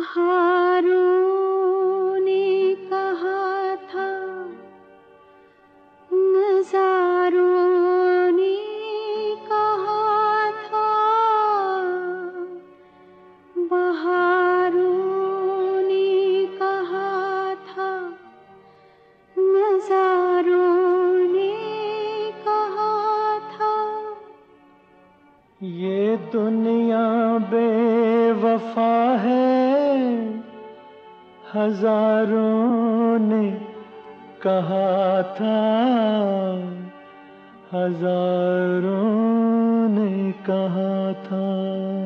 बहारों ने कहा था, नज़ारों ने कहा था, बहारों ने कहा था, नज़ारों ने कहा था। ये दुनिया बेवफा है, हजारों ने कहा था, हजारों ने कहा था।